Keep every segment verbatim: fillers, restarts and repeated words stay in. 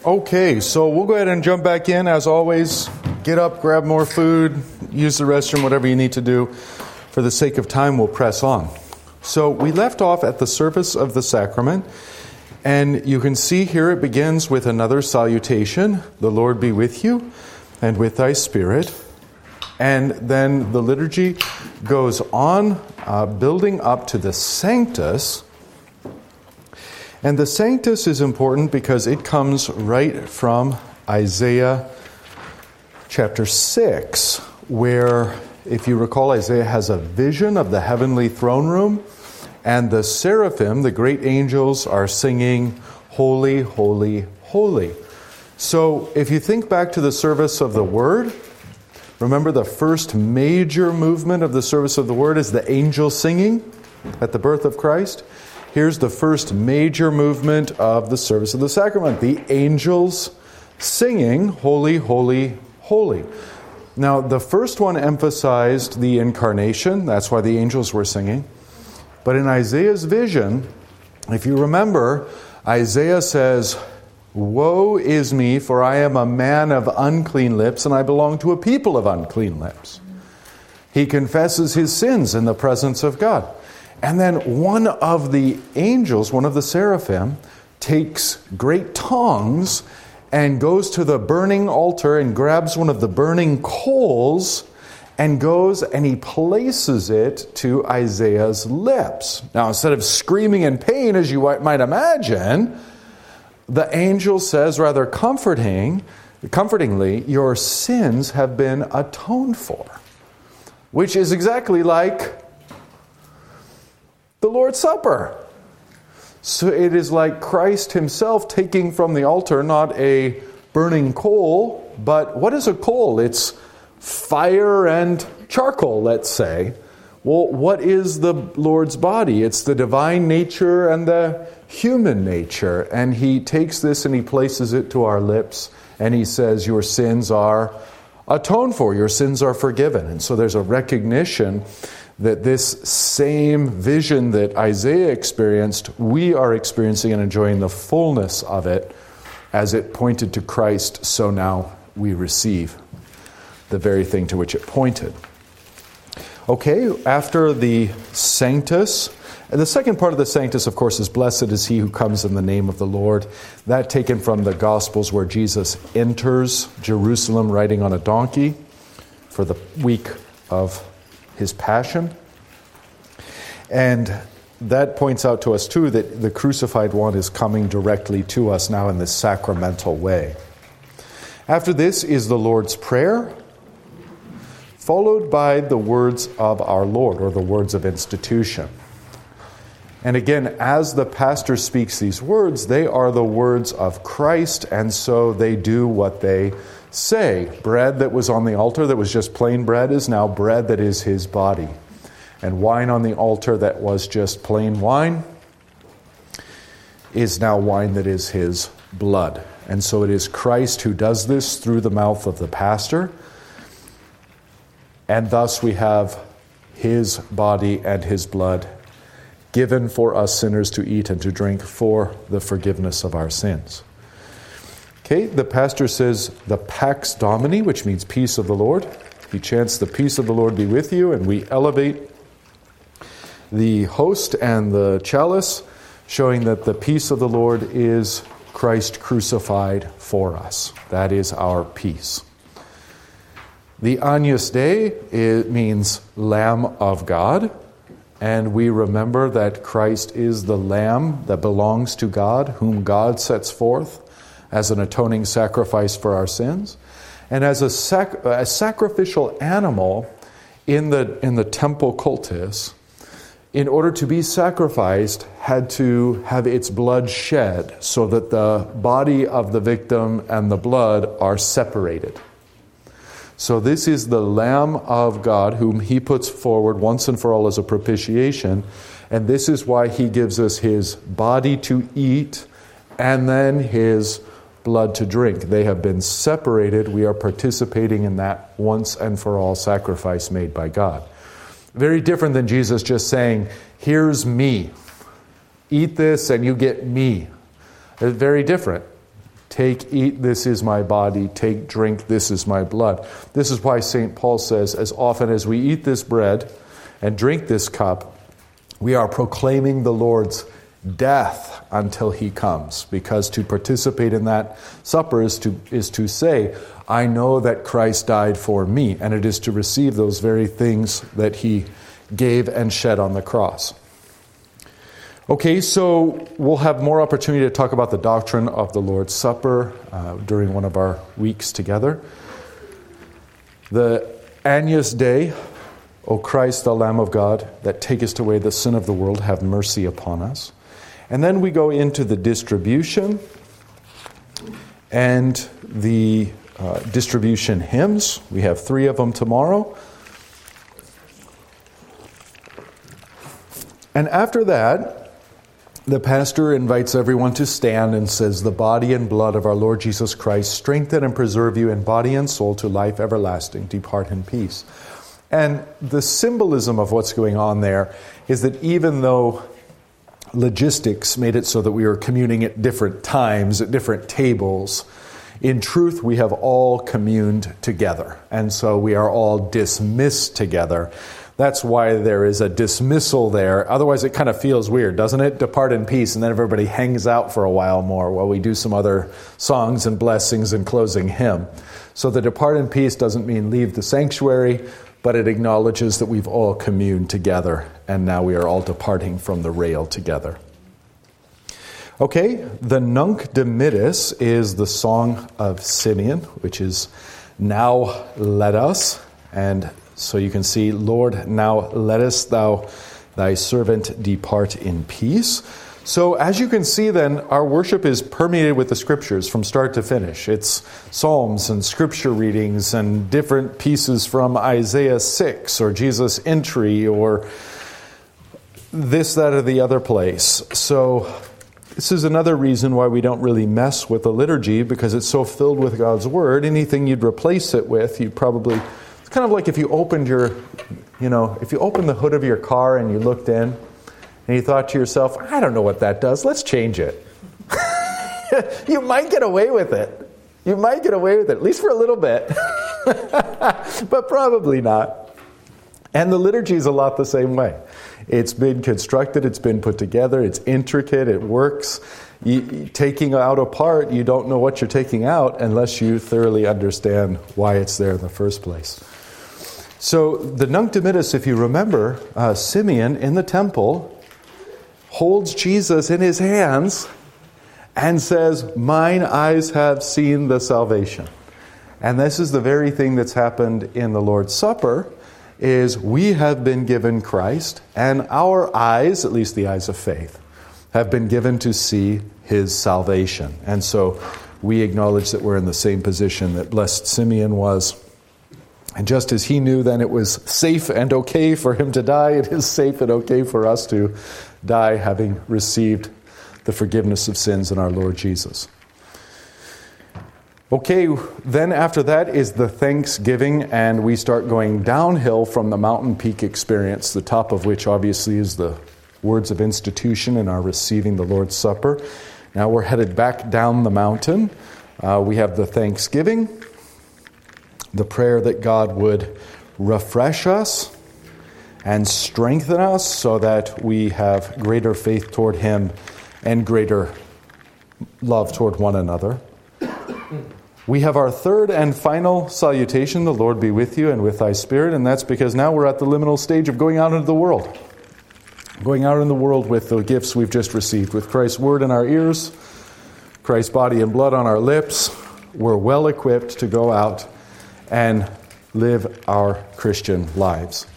Okay, so we'll go ahead and jump back in. As always, get up, grab more food, use the restroom, whatever you need to do. For the sake of time, we'll press on. So we left off at the service of the sacrament, and you can see here it begins with another salutation. The Lord be with you, and with thy spirit. And then the liturgy goes on, uh, building up to the Sanctus. And the Sanctus is important because it comes right from Isaiah chapter six, where, if you recall, Isaiah has a vision of the heavenly throne room, and the seraphim, the great angels, are singing, "Holy, holy, holy." So if you think back to the service of the Word, remember the first major movement of the service of the Word is the angels singing at the birth of Christ. Here's the first major movement of the service of the sacrament, the angels singing, "Holy, holy, holy." Now, the first one emphasized the incarnation. That's why the angels were singing. But in Isaiah's vision, if you remember, Isaiah says, "Woe is me, for I am a man of unclean lips, and I belong to a people of unclean lips." He confesses his sins in the presence of God. And then one of the angels, one of the seraphim, takes great tongs and goes to the burning altar and grabs one of the burning coals and goes and he places it to Isaiah's lips. Now, instead of screaming in pain, as you might imagine, the angel says rather comforting, comfortingly, "Your sins have been atoned for," which is exactly like the Lord's Supper. So it is like Christ himself taking from the altar not a burning coal, but what is a coal? It's fire and charcoal, let's say. Well, what is the Lord's body? It's the divine nature and the human nature. And he takes this and he places it to our lips and he says, "Your sins are atoned for, your sins are forgiven." And so there's a recognition that this same vision that Isaiah experienced, we are experiencing and enjoying the fullness of it. As it pointed to Christ, so now we receive the very thing to which it pointed. Okay, after the Sanctus, and the second part of the Sanctus, of course, is "Blessed is he who comes in the name of the Lord." That taken from the Gospels, where Jesus enters Jerusalem riding on a donkey for the week of his passion. And that points out to us too that the crucified one is coming directly to us now in this sacramental way. After this is the Lord's Prayer, followed by the words of our Lord, or the words of institution. And again, as the pastor speaks these words, they are the words of Christ, and so they do what they say. Bread that was on the altar that was just plain bread is now bread that is his body. And wine on the altar that was just plain wine is now wine that is his blood. And so it is Christ who does this through the mouth of the pastor. And thus we have his body and his blood given for us sinners to eat and to drink for the forgiveness of our sins. Okay, the pastor says the Pax Domini, which means peace of the Lord. He chants, "The peace of the Lord be with you," and we elevate the host and the chalice, showing that the peace of the Lord is Christ crucified for us. That is our peace. The Agnus Dei, it means Lamb of God, and we remember that Christ is the Lamb that belongs to God, whom God sets forth as an atoning sacrifice for our sins, and as a, sac- a sacrificial animal in the in the temple cultus, in order to be sacrificed, had to have its blood shed so that the body of the victim and the blood are separated. So this is the Lamb of God whom he puts forward once and for all as a propitiation, and this is why he gives us his body to eat and then his blood to drink. They have been separated. We are participating in that once and for all sacrifice made by God. Very different than Jesus just saying, "Here's me. Eat this and you get me." It's very different. Take, eat, this is my body. Take, drink, this is my blood. This is why Saint Paul says, as often as we eat this bread and drink this cup, we are proclaiming the Lord's death until he comes. Because to participate in that supper is to, is to say, I know that Christ died for me. And it is to receive those very things that he gave and shed on the cross. Okay, so we'll have more opportunity to talk about the doctrine of the Lord's Supper uh, during one of our weeks together. The Agnus Dei, O Christ, the Lamb of God, that takest away the sin of the world, have mercy upon us. And then we go into the distribution and the uh, distribution hymns. We have three of them tomorrow. And after that, the pastor invites everyone to stand and says, the body and blood of our Lord Jesus Christ strengthen and preserve you in body and soul to life everlasting. Depart in peace. And the symbolism of what's going on there is that even though logistics made it so that we were communing at different times, at different tables, in truth, we have all communed together. And so we are all dismissed together. That's why there is a dismissal there. Otherwise, it kind of feels weird, doesn't it? Depart in peace, and then everybody hangs out for a while more while we do some other songs and blessings and closing hymn. So the depart in peace doesn't mean leave the sanctuary, but it acknowledges that we've all communed together, and now we are all departing from the rail together. Okay, the Nunc Dimittis is the song of Simeon, which is now let us, and so you can see, Lord, now lettest thou thy servant depart in peace. So as you can see then, our worship is permeated with the scriptures from start to finish. It's psalms and scripture readings and different pieces from Isaiah six or Jesus' entry or this, that, or the other place. So this is another reason why we don't really mess with the liturgy, because it's so filled with God's word. Anything you'd replace it with, you'd probably... It's kind of like if you opened your, you know, if you opened the hood of your car and you looked in and you thought to yourself, I don't know what that does, let's change it. You might get away with it. You might get away with it, at least for a little bit. But probably not. And the liturgy is a lot the same way. It's been constructed, it's been put together, it's intricate, it works. You, taking out a part, you don't know what you're taking out unless you thoroughly understand why it's there in the first place. So the Nunc Dimittis, if you remember, uh, Simeon in the temple holds Jesus in his hands and says, mine eyes have seen the salvation. And this is the very thing that's happened in the Lord's Supper, is we have been given Christ, and our eyes, at least the eyes of faith, have been given to see his salvation. And so we acknowledge that we're in the same position that blessed Simeon was. And just as he knew then it was safe and okay for him to die, it is safe and okay for us to die having received the forgiveness of sins in our Lord Jesus. Okay, then after that is the Thanksgiving, and we start going downhill from the mountain peak experience, the top of which obviously is the words of institution and our receiving the Lord's Supper. Now we're headed back down the mountain. Uh, we have the Thanksgiving, the prayer that God would refresh us and strengthen us so that we have greater faith toward him and greater love toward one another. We have our third and final salutation, the Lord be with you and with thy spirit, and that's because now we're at the liminal stage of going out into the world. Going out in the world with the gifts we've just received, with Christ's word in our ears, Christ's body and blood on our lips. We're well equipped to go out and live our Christian lives.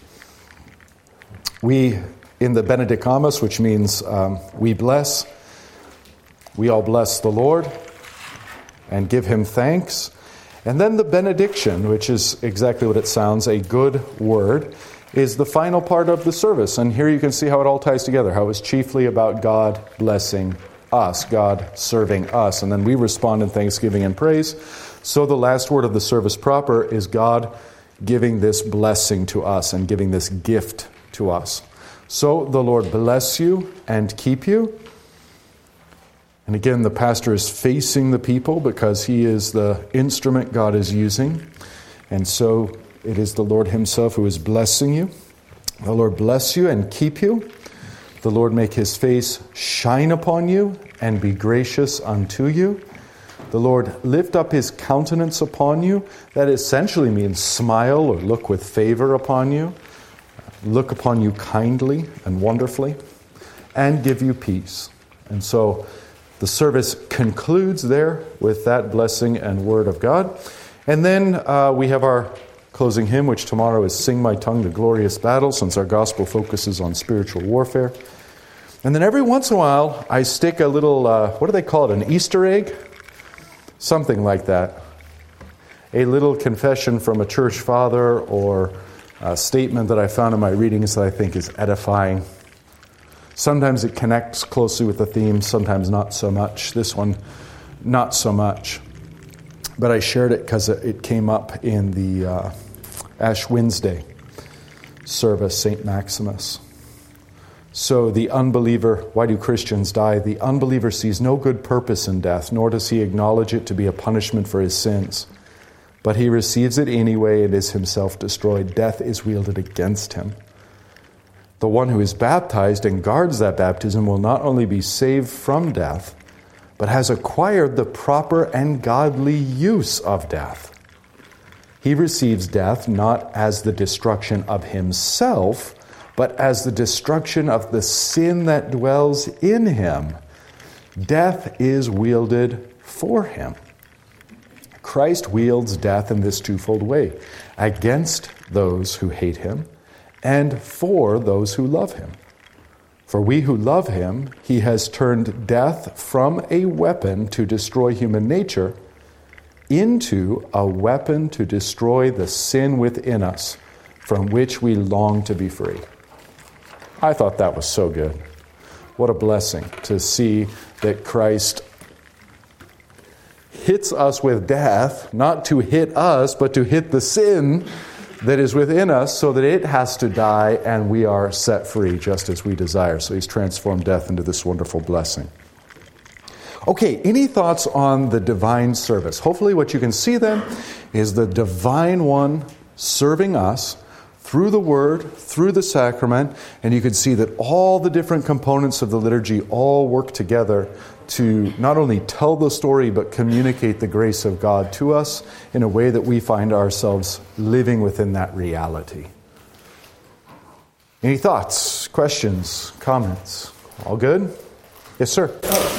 We, in the Benedicamus, which means um, we bless, we all bless the Lord and give him thanks. And then the benediction, which is exactly what it sounds, a good word, is the final part of the service. And here you can see how it all ties together, how it's chiefly about God blessing us, God serving us. And then we respond in thanksgiving and praise. So the last word of the service proper is God giving this blessing to us and giving this gift to us. So the Lord bless you and keep you. And again, the pastor is facing the people because he is the instrument God is using. And so it is the Lord himself who is blessing you. The Lord bless you and keep you. The Lord make his face shine upon you and be gracious unto you. The Lord lift up his countenance upon you. That essentially means smile or look with favor upon you. Look upon you kindly and wonderfully. And give you peace. And so the service concludes there with that blessing and word of God. And then uh, we have our closing hymn, which tomorrow is Sing My Tongue to Glorious Battle, since our gospel focuses on spiritual warfare. And then every once in a while, I stick a little, uh, what do they call it, an Easter egg? Something like that. A little confession from a church father or a statement that I found in my readings that I think is edifying. Sometimes it connects closely with the theme, sometimes not so much. This one, not so much. But I shared it because it came up in the uh, Ash Wednesday service, Saint Maximus. So the unbeliever, why do Christians die? The unbeliever sees no good purpose in death, nor does he acknowledge it to be a punishment for his sins. But he receives it anyway and is himself destroyed. Death is wielded against him. The one who is baptized and guards that baptism will not only be saved from death, but has acquired the proper and godly use of death. He receives death not as the destruction of himself, but as the destruction of the sin that dwells in him. Death is wielded for him. Christ wields death in this twofold way, against those who hate him, and for those who love him. For we who love him, he has turned death from a weapon to destroy human nature into a weapon to destroy the sin within us, from which we long to be free. I thought that was so good. What a blessing to see that Christ hits us with death, not to hit us, but to hit the sin that is within us so that it has to die and we are set free just as we desire. So he's transformed death into this wonderful blessing. Okay, any thoughts on the divine service? Hopefully what you can see then is the divine one serving us through the word, through the sacrament, and you can see that all the different components of the liturgy all work together to not only tell the story, but communicate the grace of God to us in a way that we find ourselves living within that reality. Any thoughts, questions, comments? All good? Yes, sir.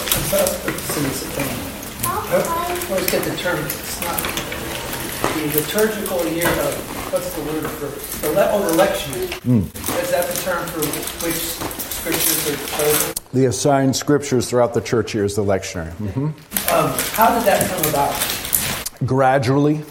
I always get the term, it's not the liturgical year of, what's the word for, the le- oh, the lectionary. Mm. Is that the term for which scriptures are chosen? The assigned scriptures throughout the church year is the lectionary. Mm-hmm. Um, how did that come about? Gradually.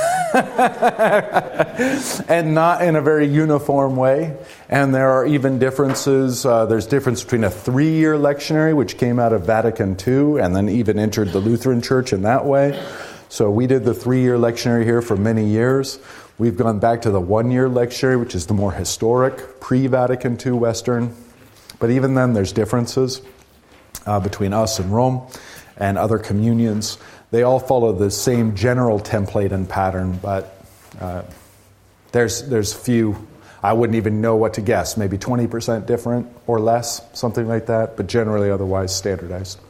And not in a very uniform way. And there are even differences. Uh, there's difference between a three-year lectionary, which came out of Vatican Two, and then even entered the Lutheran Church in that way. So we did the three-year lectionary here for many years. We've gone back to the one-year lectionary, which is the more historic, pre-Vatican Two Western. But even then, there's differences uh, between us and Rome and other communions. They all follow the same general template and pattern, but uh, there's there's few, I wouldn't even know what to guess, maybe twenty percent different or less, something like that, but generally otherwise standardized.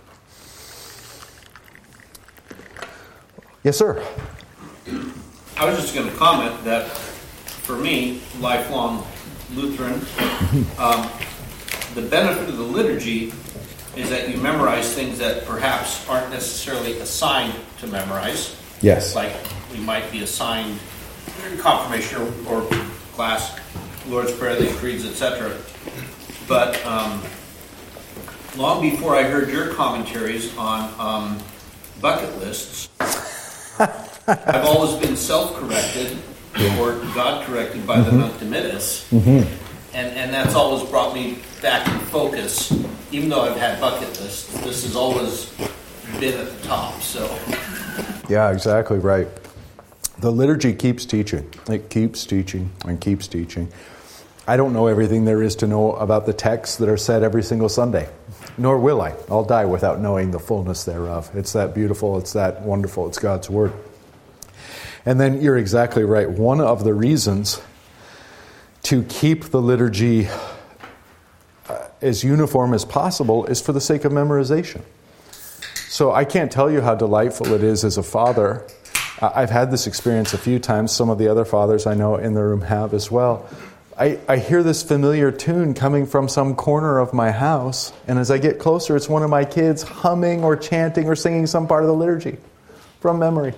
Yes, sir? I was just going to comment that for me, lifelong Lutheran, um, the benefit of the liturgy is that you memorize things that perhaps aren't necessarily assigned to memorize. Yes. Like we might be assigned confirmation or, or class, Lord's Prayer, the creeds, et cetera. But um, long before I heard your commentaries on um, bucket lists, I've always been self-corrected or God-corrected by mm-hmm. the Nunc Dimittis. Mm-hmm. And, and that's always brought me back in focus. Even though I've had bucket lists, this has always been at the top. So, yeah, exactly right. The liturgy keeps teaching. It keeps teaching and keeps teaching. I don't know everything there is to know about the texts that are said every single Sunday. nor will I. I'll die without knowing the fullness thereof. It's that beautiful, it's that wonderful, it's God's Word. And then you're exactly right. One of the reasons to keep the liturgy uh, as uniform as possible is for the sake of memorization. So I can't tell you how delightful it is as a father. Uh, I've had this experience a few times. Some of the other fathers I know in the room have as well. I, I hear this familiar tune coming from some corner of my house, and as I get closer, it's one of my kids humming or chanting or singing some part of the liturgy from memory.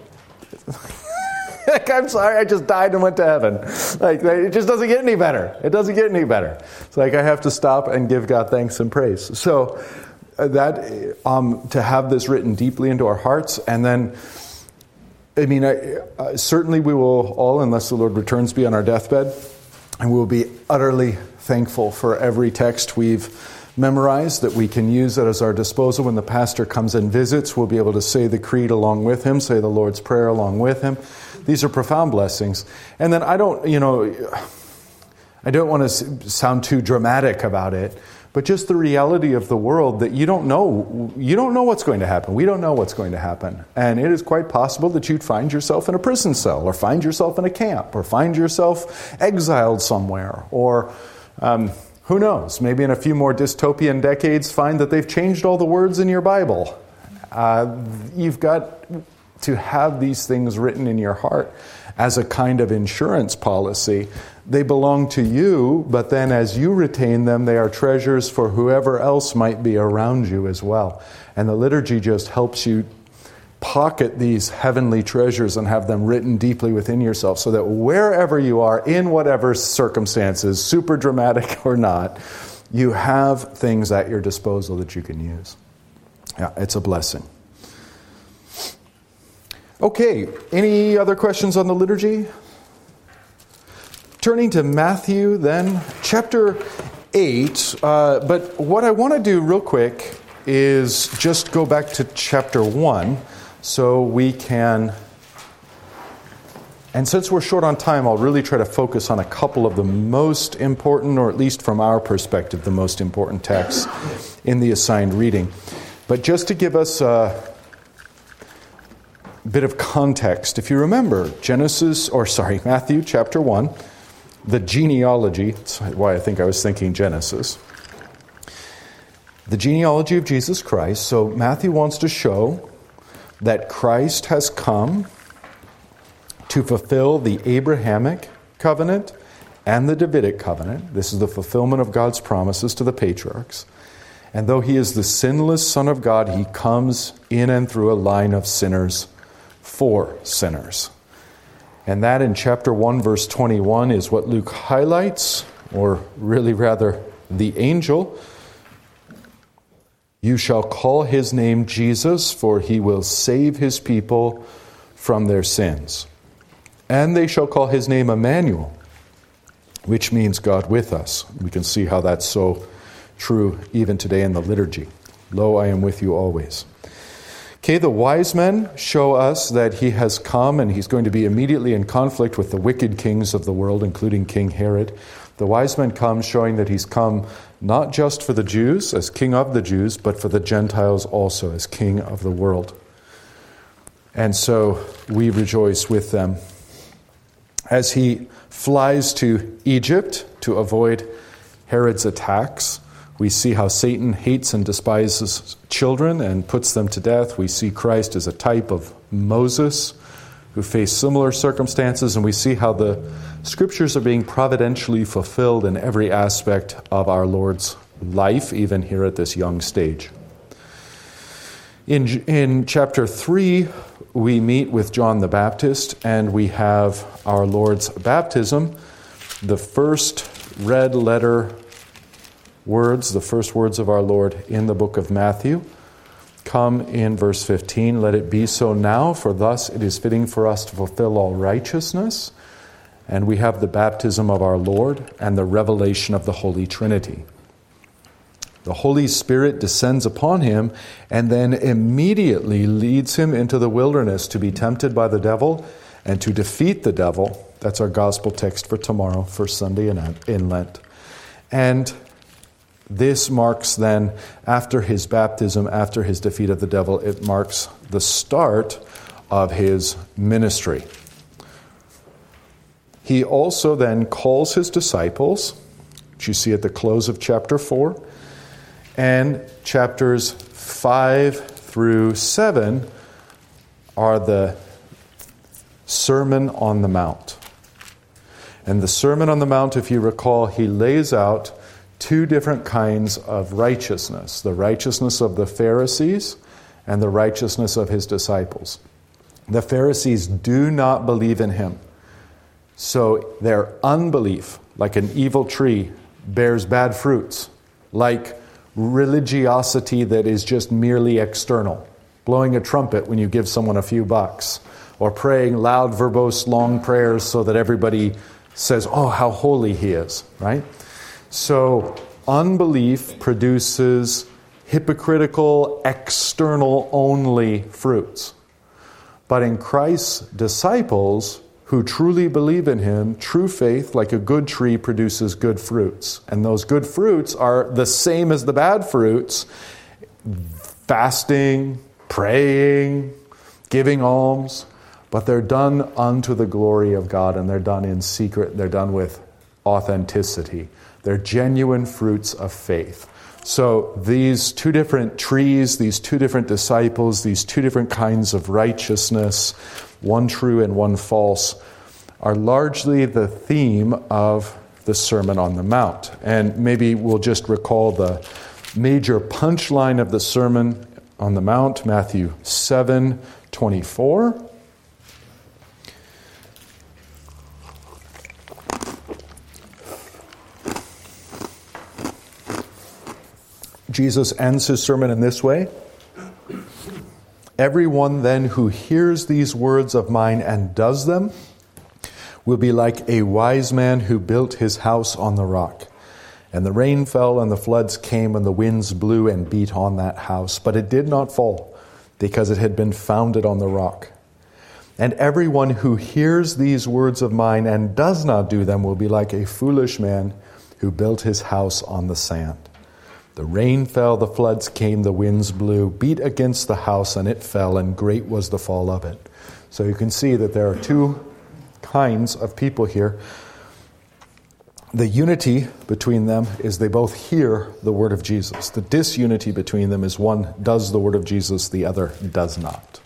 I'm sorry, I just died and went to heaven. Like, it just doesn't get any better. It doesn't get any better. It's like I have to stop and give God thanks and praise. So uh, that um, to have this written deeply into our hearts, and then, I mean, I, uh, certainly we will all, unless the Lord returns, be on our deathbed. And we'll be utterly thankful for every text we've memorized, that we can use it as our disposal. When the pastor comes and visits, we'll be able to say the creed along with him, say the Lord's Prayer along with him. These are profound blessings. And then I don't, you know, I don't want to sound too dramatic about it, but just the reality of the world that you don't know, you don't know what's going to happen. We don't know what's going to happen. And it is quite possible that you'd find yourself in a prison cell, or find yourself in a camp, or find yourself exiled somewhere, or um, who knows, maybe in a few more dystopian decades find that they've changed all the words in your Bible. Uh, you've got to have these things written in your heart as a kind of insurance policy. They belong to you, but then as you retain them, they are treasures for whoever else might be around you as well. And the liturgy just helps you pocket these heavenly treasures and have them written deeply within yourself, so that wherever you are, in whatever circumstances, super dramatic or not, you have things at your disposal that you can use. Yeah, it's a blessing. Okay, any other questions on the liturgy? Turning to Matthew then, chapter eight. Uh, but what I want to do real quick is just go back to chapter one so we can... And since we're short on time, I'll really try to focus on a couple of the most important, or at least from our perspective, the most important texts in the assigned reading. But just to give us a bit of context, if you remember, Genesis, or sorry, Matthew chapter one, the genealogy, that's why I think I was thinking Genesis, the genealogy of Jesus Christ. So Matthew wants to show that Christ has come to fulfill the Abrahamic covenant and the Davidic covenant. This is the fulfillment of God's promises to the patriarchs. And though he is the sinless Son of God, he comes in and through a line of sinners for sinners. And that in chapter one, verse twenty-one, is what Luke highlights, or really rather the angel. You shall call his name Jesus, for he will save his people from their sins. And they shall call his name Emmanuel, which means God with us. We can see how that's so true even today in the liturgy. Lo, I am with you always. Okay, the wise men show us that he has come, and he's going to be immediately in conflict with the wicked kings of the world, including King Herod. The wise men come showing that he's come not just for the Jews, as king of the Jews, but for the Gentiles also, as king of the world. And so we rejoice with them. As he flies to Egypt to avoid Herod's attacks, we see how Satan hates and despises children and puts them to death. We see Christ as a type of Moses, who faced similar circumstances, and we see how the Scriptures are being providentially fulfilled in every aspect of our Lord's life, even here at this young stage. In, in chapter three, we meet with John the Baptist, and we have our Lord's baptism, the first red letter words, the first words of our Lord in the book of Matthew, come in verse fifteen. Let it be so now, for thus it is fitting for us to fulfill all righteousness. And we have the baptism of our Lord and the revelation of the Holy Trinity. The Holy Spirit descends upon him and then immediately leads him into the wilderness to be tempted by the devil and to defeat the devil. That's our gospel text for tomorrow, first Sunday in Lent. And This marks then, after his baptism, after his defeat of the devil, it marks the start of his ministry. He also then calls his disciples, which you see at the close of chapter four, and chapters five through seven are the Sermon on the Mount. And the Sermon on the Mount, if you recall, he lays out two different kinds of righteousness, the righteousness of the Pharisees and the righteousness of his disciples. The Pharisees do not believe in him. So their unbelief, like an evil tree, bears bad fruits, like religiosity that is just merely external, blowing a trumpet when you give someone a few bucks, or praying loud, verbose, long prayers so that everybody says, oh, how holy he is, right? So unbelief produces hypocritical, external-only fruits. But in Christ's disciples, who truly believe in him, true faith, like a good tree, produces good fruits. And those good fruits are the same as the bad fruits: fasting, praying, giving alms. But they're done unto the glory of God, and they're done in secret. They're done with authenticity. They're genuine fruits of faith. So these two different trees, these two different disciples, these two different kinds of righteousness, one true and one false, are largely the theme of the Sermon on the Mount. And maybe we'll just recall the major punchline of the Sermon on the Mount, Matthew seven twenty-four. Jesus ends his sermon in this way: "Everyone then who hears these words of mine and does them will be like a wise man who built his house on the rock. And the rain fell, and the floods came, and the winds blew and beat on that house. But it did not fall, because it had been founded on the rock. And everyone who hears these words of mine and does not do them will be like a foolish man who built his house on the sand. The rain fell, the floods came, the winds blew, beat against the house, and it fell, and great was the fall of it." So you can see that there are two kinds of people here. The unity between them is they both hear the word of Jesus. The disunity between them is one does the word of Jesus, the other does not.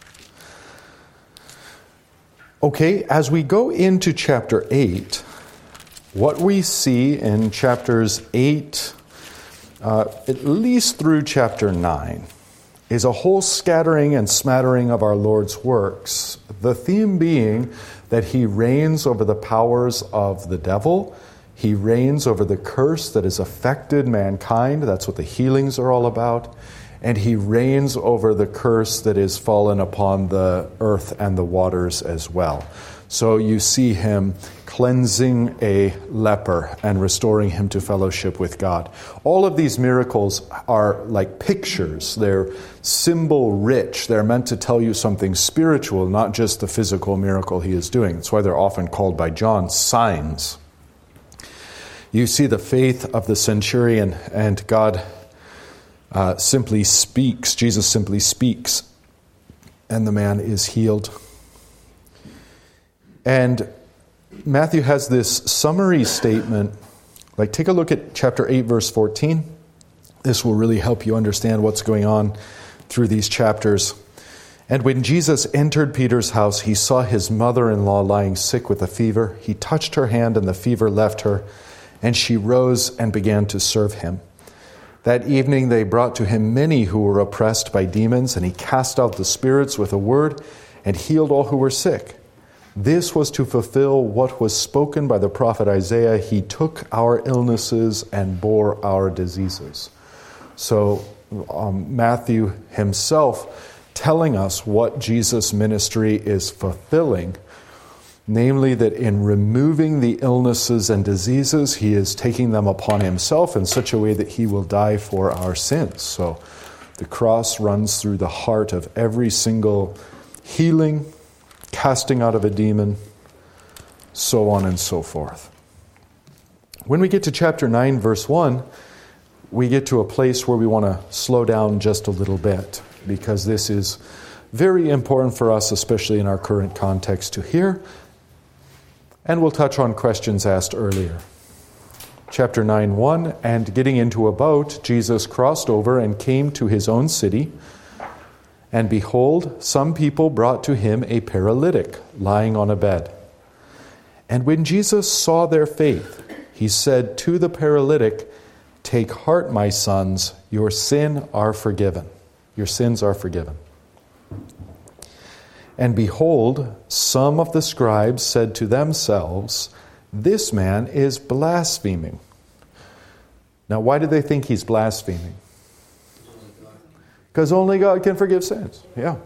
Okay, as we go into chapter eight, what we see in chapters eight, uh, at least through chapter nine, is a whole scattering and smattering of our Lord's works. The theme being that he reigns over the powers of the devil. He reigns over the curse that has affected mankind. That's what the healings are all about. And he reigns over the curse that is fallen upon the earth and the waters as well. So you see him cleansing a leper and restoring him to fellowship with God. All of these miracles are like pictures. They're symbol rich. They're meant to tell you something spiritual, not just the physical miracle he is doing. That's why they're often called by John signs. You see the faith of the centurion, and God uh, simply speaks. Jesus simply speaks, and the man is healed. And Matthew has this summary statement. Like, take a look at chapter eight, verse fourteen. This will really help you understand what's going on through these chapters. "And when Jesus entered Peter's house, he saw his mother-in-law lying sick with a fever. He touched her hand, and the fever left her, and she rose and began to serve him. That evening they brought to him many who were oppressed by demons, and he cast out the spirits with a word and healed all who were sick. This was to fulfill what was spoken by the prophet Isaiah. He took our illnesses and bore our diseases." So um, Matthew himself telling us what Jesus' ministry is fulfilling, namely that in removing the illnesses and diseases, he is taking them upon himself in such a way that he will die for our sins. So the cross runs through the heart of every single healing, casting out of a demon, so on and so forth. When we get to chapter nine, verse one, we get to a place where we want to slow down just a little bit, because this is very important for us, especially in our current context, to hear. And we'll touch on questions asked earlier. Chapter nine one, and getting into a boat, Jesus crossed over and came to his own city. And behold, some people brought to him a paralytic lying on a bed. And when Jesus saw their faith, he said to the paralytic, "Take heart, my sons, your sins are forgiven." Your sins are forgiven. And behold, some of the scribes said to themselves, "This man is blaspheming." Now, why do they think he's blaspheming? Because only God can forgive sins. Yeah.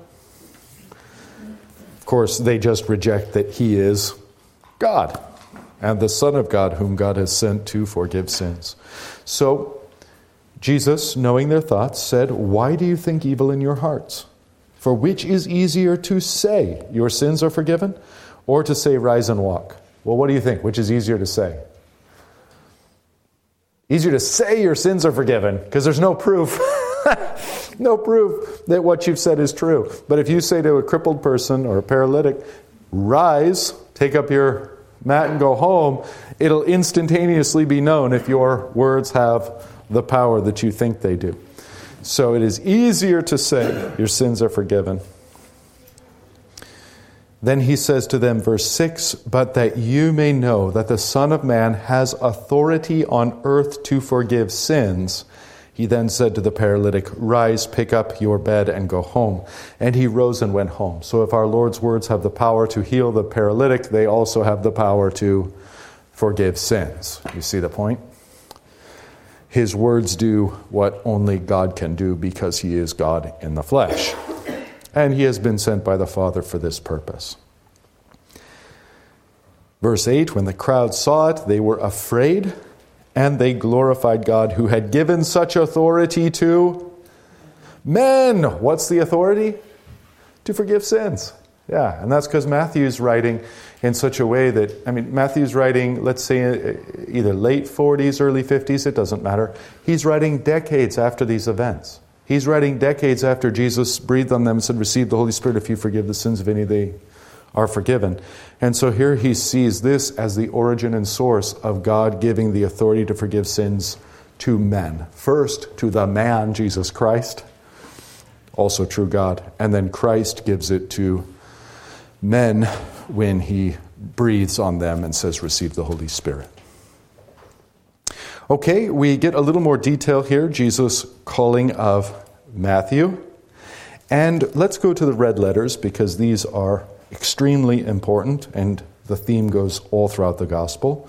Of course, they just reject that he is God and the Son of God, whom God has sent to forgive sins. So, Jesus, knowing their thoughts, said, "Why do you think evil in your hearts? For which is easier to say, 'Your sins are forgiven,' or to say, 'Rise and walk'?" Well, what do you think? Which is easier to say? Easier to say your sins are forgiven, because there's no proof. No proof that what you've said is true. But if you say to a crippled person or a paralytic, "Rise, take up your mat and go home," it'll instantaneously be known if your words have the power that you think they do. So it is easier to say, "Your sins are forgiven." Then he says to them, verse six, "But that you may know that the Son of Man has authority on earth to forgive sins," he then said to the paralytic, "Rise, pick up your bed and go home." And he rose and went home. So if our Lord's words have the power to heal the paralytic, they also have the power to forgive sins. You see the point? His words do what only God can do, because he is God in the flesh. And he has been sent by the Father for this purpose. Verse eight, when the crowd saw it, they were afraid, and they glorified God, who had given such authority to men. What's the authority? To forgive sins. Yeah, and that's because Matthew's writing in such a way that, I mean, Matthew's writing, let's say, either late forties, early fifties, it doesn't matter. He's writing decades after these events. He's writing decades after Jesus breathed on them and said, "Receive the Holy Spirit if you forgive the sins of any, they are forgiven." And so here he sees this as the origin and source of God giving the authority to forgive sins to men. First, to the man, Jesus Christ, also true God. And then Christ gives it to men when he breathes on them and says, "Receive the Holy Spirit." Okay, we get a little more detail here. Jesus calling of Matthew. And let's go to the red letters, because these are extremely important, and the theme goes all throughout the gospel.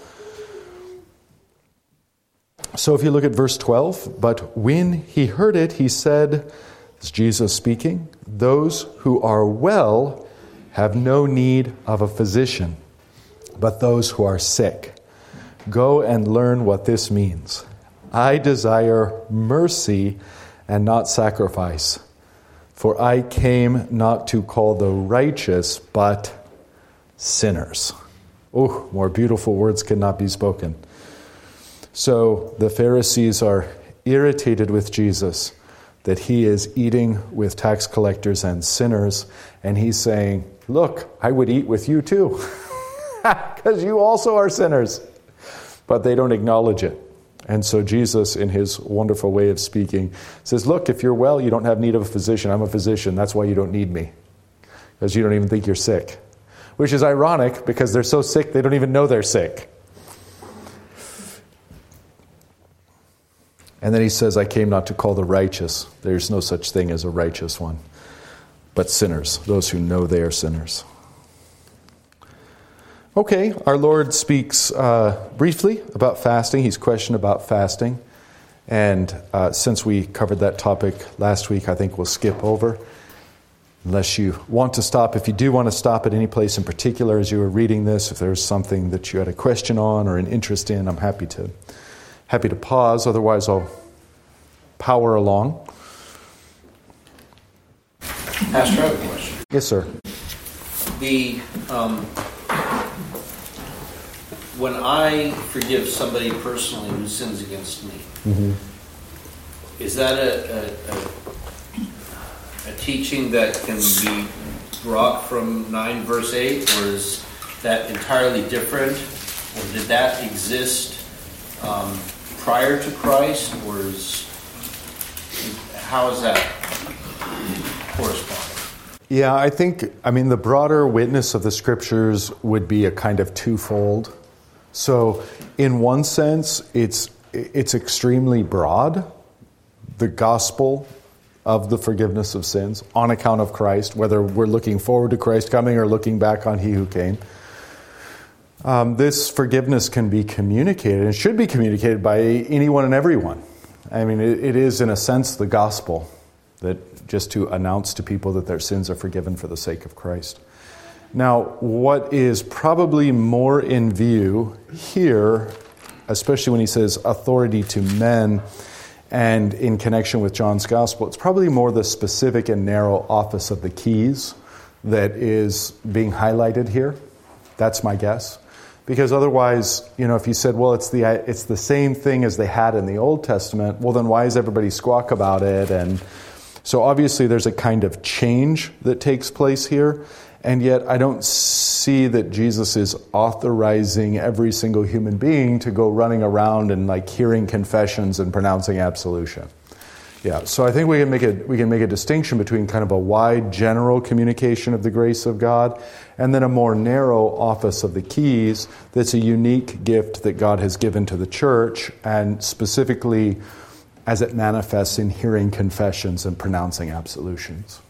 So if you look at verse twelve, "But when he heard it, he said," it's Jesus speaking, "Those who are well have no need of a physician, but those who are sick. Go and learn what this means. I desire mercy and not sacrifice, for I came not to call the righteous, but sinners." Oh, more beautiful words cannot be spoken. So the Pharisees are irritated with Jesus that he is eating with tax collectors and sinners, and he's saying, "Look, I would eat with you too, because you also are sinners." But they don't acknowledge it. And so Jesus, in his wonderful way of speaking, says, "Look, if you're well, you don't have need of a physician. I'm a physician. That's why you don't need me, because you don't even think you're sick." Which is ironic, because they're so sick they don't even know they're sick. And then he says, "I came not to call the righteous." There's no such thing as a righteous one, but sinners, those who know they are sinners. Okay, our Lord speaks uh, briefly about fasting. He's questioned about fasting. And uh, since we covered that topic last week, I think we'll skip over. Unless you want to stop. If you do want to stop at any place in particular as you were reading this, if there's something that you had a question on or an interest in, I'm happy to happy to pause. Otherwise, I'll power along. Pastor, I have a question. Yes, sir. The um, when I forgive somebody personally who sins against me, mm-hmm. is that a, a, a, a teaching that can be brought from nine verse eight, or is that entirely different? Or did that exist um, prior to Christ, or is how is that correspond? Yeah, I think, I mean, the broader witness of the Scriptures would be a kind of twofold. So, in one sense, it's it's extremely broad, the gospel of the forgiveness of sins on account of Christ, whether we're looking forward to Christ coming or looking back on He who came. Um, this forgiveness can be communicated, and should be communicated by anyone and everyone. I mean, it, it is, in a sense, the gospel, that just to announce to people that their sins are forgiven for the sake of Christ. Now, what is probably more in view here, especially when he says authority to men, and in connection with John's gospel, it's probably more the specific and narrow office of the keys that is being highlighted here. That's my guess. Because otherwise, you know, if you said, well, it's the it's the same thing as they had in the Old Testament, well, then why is everybody squawk about it? And so obviously there's a kind of change that takes place here. And yet I don't see that Jesus is authorizing every single human being to go running around and like hearing confessions and pronouncing absolution. Yeah, so I think we can make a we can make a distinction between kind of a wide general communication of the grace of God and then a more narrow office of the keys that's a unique gift that God has given to the church, and specifically as it manifests in hearing confessions and pronouncing absolutions.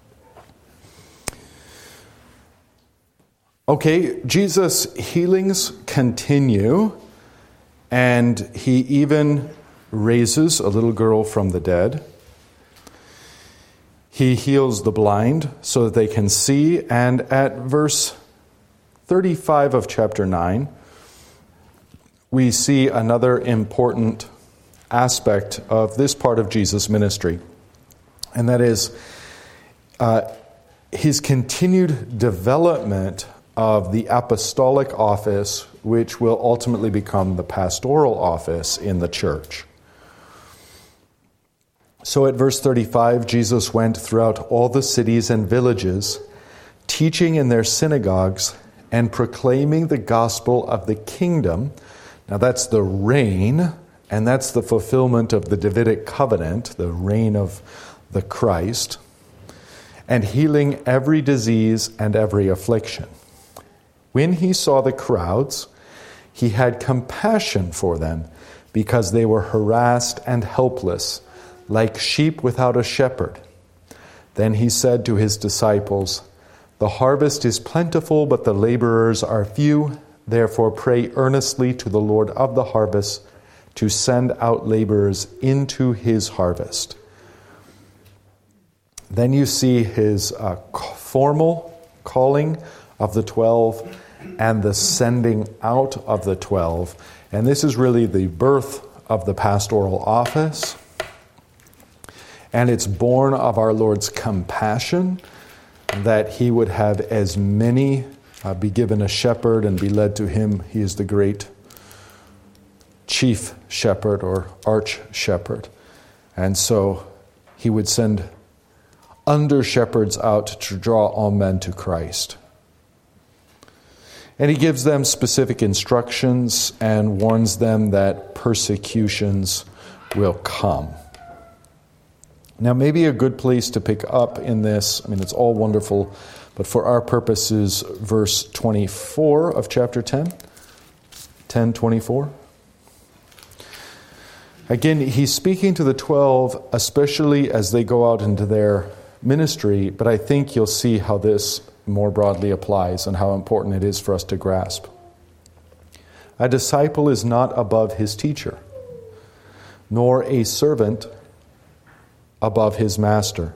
Okay, Jesus' healings continue, and he even raises a little girl from the dead. He heals the blind so that they can see, and at verse thirty-five of chapter nine, we see another important aspect of this part of Jesus' ministry, and that is uh, his continued development of the apostolic office, which will ultimately become the pastoral office in the church. So at verse thirty-five, Jesus went throughout all the cities and villages, teaching in their synagogues and proclaiming the gospel of the kingdom. Now that's the reign, and that's the fulfillment of the Davidic covenant, the reign of the Christ, and healing every disease and every affliction. When he saw the crowds, he had compassion for them because they were harassed and helpless, like sheep without a shepherd. Then he said to his disciples, "The harvest is plentiful, but the laborers are few. Therefore pray earnestly to the Lord of the harvest to send out laborers into his harvest." Then you see his uh, formal calling of the twelve and the sending out of the twelve. And this is really the birth of the pastoral office. And it's born of our Lord's compassion that he would have as many uh, be given a shepherd and be led to him. He is the great chief shepherd or arch shepherd. And so he would send under shepherds out to draw all men to Christ. And he gives them specific instructions and warns them that persecutions will come. Now, maybe a good place to pick up in this, I mean, it's all wonderful, but for our purposes, verse twenty-four of chapter ten, ten twenty-four. Again, he's speaking to the twelve, especially as they go out into their ministry, but I think you'll see how this more broadly applies and how important it is for us to grasp. A disciple is not above his teacher, nor a servant above his master.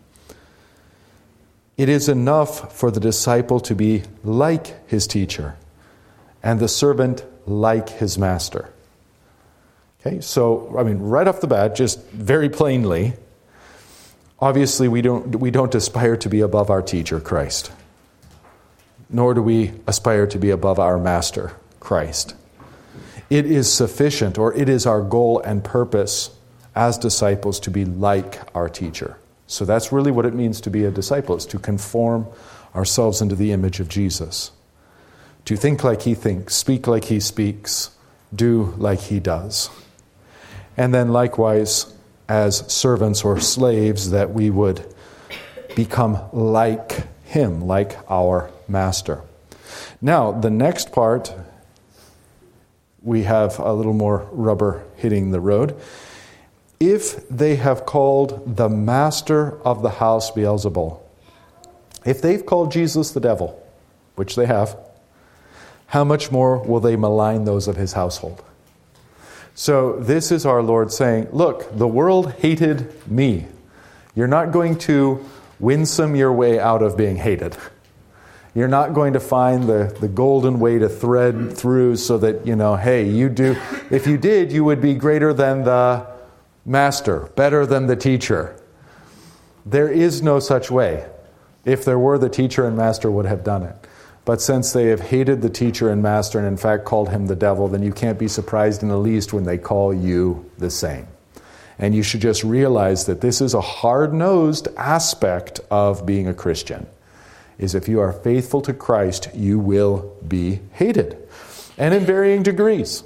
It is enough for the disciple to be like his teacher and the servant like his master. Okay, so, I mean, right off the bat, just very plainly, obviously we don't we don't aspire to be above our teacher, Christ. Nor do we aspire to be above our master, Christ. It is sufficient, or it is our goal and purpose as disciples to be like our teacher. So that's really what it means to be a disciple, is to conform ourselves into the image of Jesus. To think like he thinks, speak like he speaks, do like he does. And then likewise, as servants or slaves, that we would become like him, like our master. Now, the next part, we have a little more rubber hitting the road. If they have called the master of the house Beelzebul, if they've called Jesus the devil, which they have, how much more will they malign those of his household? So this is our Lord saying, look, the world hated me. You're not going to winsome your way out of being hated. You're not going to find the, the golden way to thread through so that, you know, hey, you do. If you did, you would be greater than the master, better than the teacher. There is no such way. If there were, the teacher and master would have done it. But since they have hated the teacher and master and in fact called him the devil, then you can't be surprised in the least when they call you the same. And you should just realize that this is a hard-nosed aspect of being a Christian, is if you are faithful to Christ, you will be hated, and in varying degrees.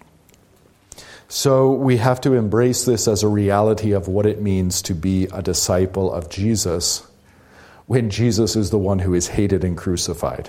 So we have to embrace this as a reality of what it means to be a disciple of Jesus when Jesus is the one who is hated and crucified.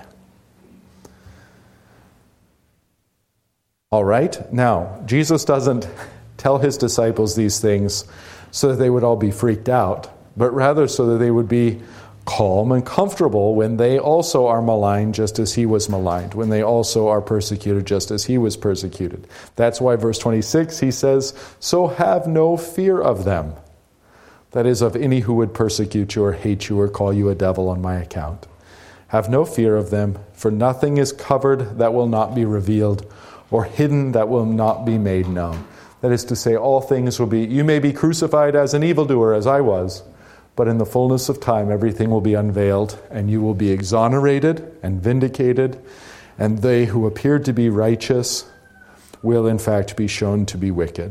All right, now, Jesus doesn't tell his disciples these things so that they would all be freaked out, but rather so that they would be calm and comfortable when they also are maligned just as he was maligned, when they also are persecuted just as he was persecuted. That's why verse twenty-six, he says, so have no fear of them. That is, of any who would persecute you or hate you or call you a devil on my account. Have no fear of them, for nothing is covered that will not be revealed, or hidden that will not be made known. That is to say, all things will be, you may be crucified as an evildoer, as I was, but in the fullness of time, everything will be unveiled, and you will be exonerated and vindicated, and they who appeared to be righteous will in fact be shown to be wicked.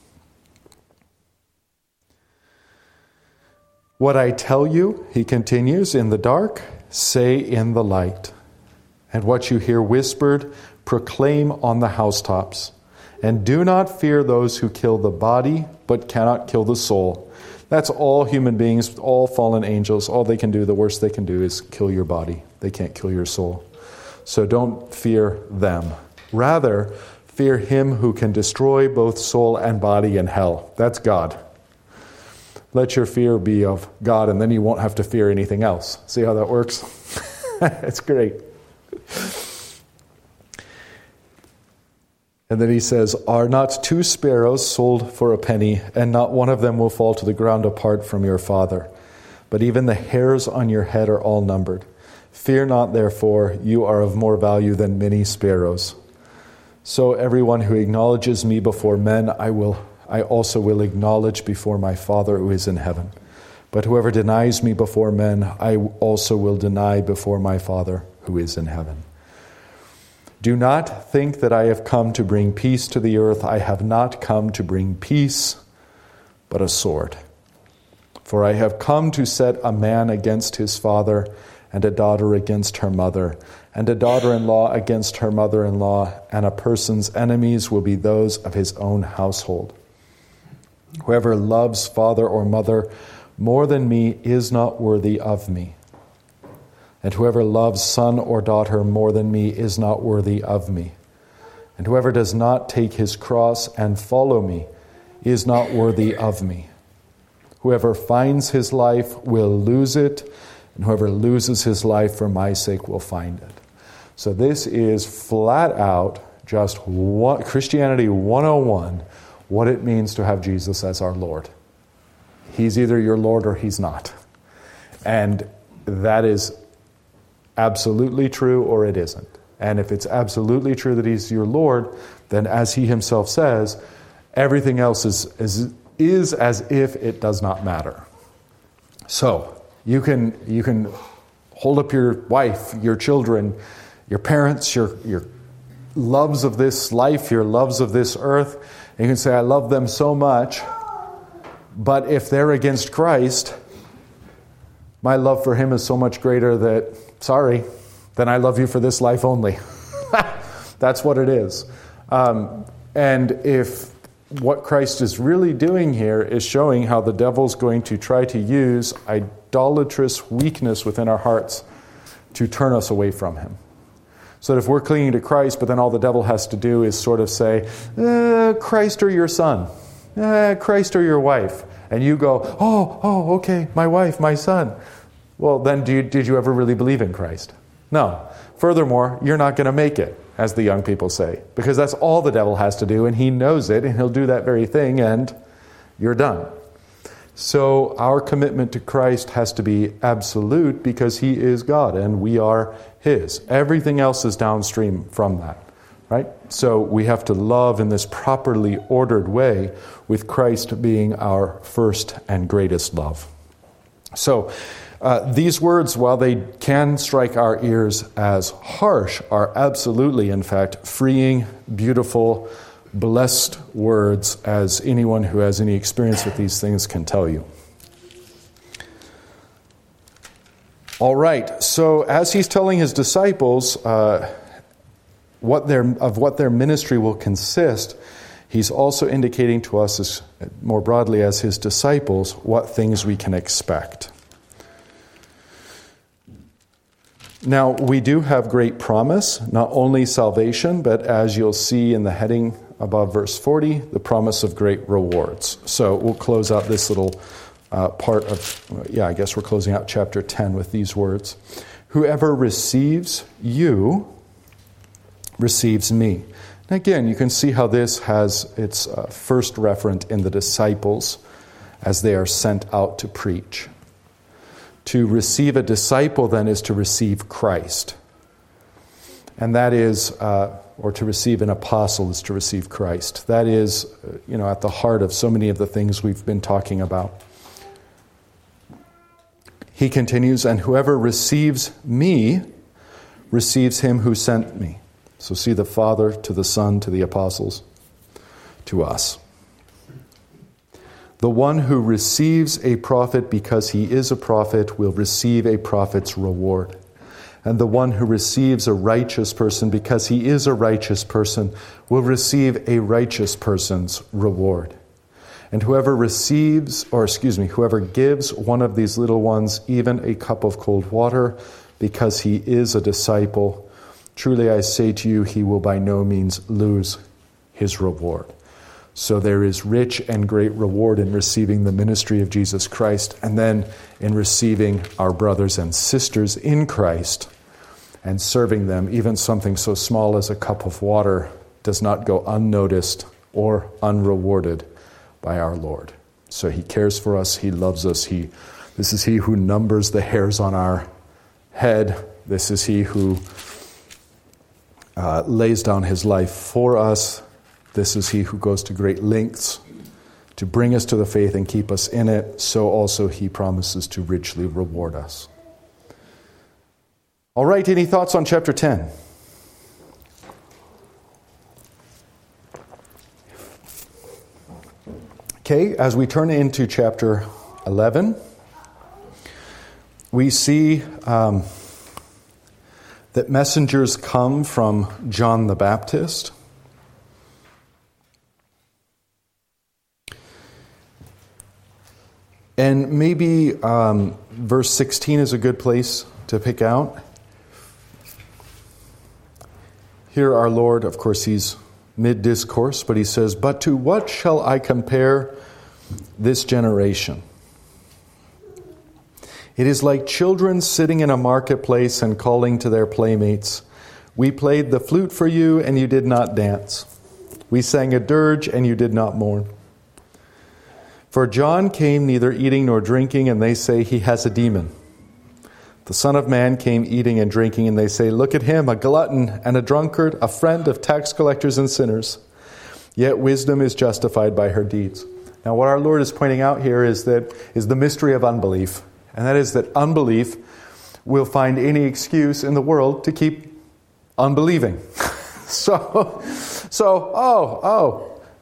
What I tell you, he continues, in the dark, say in the light. And what you hear whispered, proclaim on the housetops. And do not fear those who kill the body, but cannot kill the soul. That's all human beings, all fallen angels. All they can do, the worst they can do is kill your body. They can't kill your soul. So don't fear them. Rather, fear him who can destroy both soul and body in hell. That's God. Let your fear be of God, and then you won't have to fear anything else. See how that works? It's great. And then he says, are not two sparrows sold for a penny, and not one of them will fall to the ground apart from your Father? But even the hairs on your head are all numbered. Fear not, therefore, you are of more value than many sparrows. So everyone who acknowledges me before men, I will, I also will acknowledge before my Father who is in heaven. But whoever denies me before men, I also will deny before my Father who is in heaven. Do not think that I have come to bring peace to the earth. I have not come to bring peace, but a sword. For I have come to set a man against his father, and a daughter against her mother, and a daughter-in-law against her mother-in-law, and a person's enemies will be those of his own household. Whoever loves father or mother more than me is not worthy of me. And whoever loves son or daughter more than me is not worthy of me. And whoever does not take his cross and follow me is not worthy of me. Whoever finds his life will lose it, and whoever loses his life for my sake will find it. So this is flat out just one, Christianity one oh one, what it means to have Jesus as our Lord. He's either your Lord or he's not. And that is absolutely true or it isn't. And if it's absolutely true that he's your Lord, then as he himself says, everything else is, is, is as if it does not matter. So you can you can hold up your wife, your children, your parents, your, your loves of this life, your loves of this earth, and you can say, I love them so much, But if they're against Christ, my love for him is so much greater that, sorry, then I love you for this life only. That's what it is. Um, and if what Christ is really doing here is showing how the devil's going to try to use idolatrous weakness within our hearts to turn us away from him. So that if we're clinging to Christ, but then all the devil has to do is sort of say, eh, Christ or your son, eh, Christ or your wife. And you go, oh, oh, okay, my wife, my son. Well, then do you, did you ever really believe in Christ? No. Furthermore, you're not going to make it, as the young people say, because that's all the devil has to do, and he knows it, and he'll do that very thing, and you're done. So our commitment to Christ has to be absolute because he is God, and we are his. Everything else is downstream from that, right? So we have to love in this properly ordered way, with Christ being our first and greatest love. So Uh, these words, while they can strike our ears as harsh, are absolutely, in fact, freeing, beautiful, blessed words, as anyone who has any experience with these things can tell you. All right, so as he's telling his disciples uh, what their of what their ministry will consist, he's also indicating to us, as, more broadly as his disciples, what things we can expect. Now, we do have great promise, not only salvation, but as you'll see in the heading above verse forty, the promise of great rewards. So we'll close out this little uh, part of, yeah, I guess we're closing out chapter ten with these words. Whoever receives you receives me. And again, you can see how this has its uh, first referent in the disciples as they are sent out to preach. To receive a disciple, then, is to receive Christ. And that is, uh, or to receive an apostle is to receive Christ. That is, you know, at the heart of so many of the things we've been talking about. He continues, and whoever receives me receives him who sent me. So see the Father to the Son to the apostles to us. The one who receives a prophet because he is a prophet will receive a prophet's reward. And the one who receives a righteous person because he is a righteous person will receive a righteous person's reward. And whoever receives, or excuse me, whoever gives one of these little ones even a cup of cold water because he is a disciple, truly I say to you, he will by no means lose his reward. So there is rich and great reward in receiving the ministry of Jesus Christ, and then in receiving our brothers and sisters in Christ and serving them. Even something so small as a cup of water does not go unnoticed or unrewarded by our Lord. So he cares for us, he loves us. He, this is he who numbers the hairs on our head. This is he who uh, lays down his life for us. This is he who goes to great lengths to bring us to the faith and keep us in it. So also he promises to richly reward us. All right, any thoughts on chapter ten? Okay, as we turn into chapter eleven, we see um, that messengers come from John the Baptist. And maybe um, verse sixteen is a good place to pick out. Here our Lord, of course, he's mid-discourse, but he says, "But to what shall I compare this generation? It is like children sitting in a marketplace and calling to their playmates, 'We played the flute for you, and you did not dance. We sang a dirge, and you did not mourn.' For John came neither eating nor drinking, and they say he has a demon. The Son of Man came eating and drinking, and they say, 'Look at him, a glutton and a drunkard, a friend of tax collectors and sinners.' Yet wisdom is justified by her deeds." Now what our Lord is pointing out here is that is the mystery of unbelief. And that is that unbelief will find any excuse in the world to keep unbelieving. so, so, oh, oh,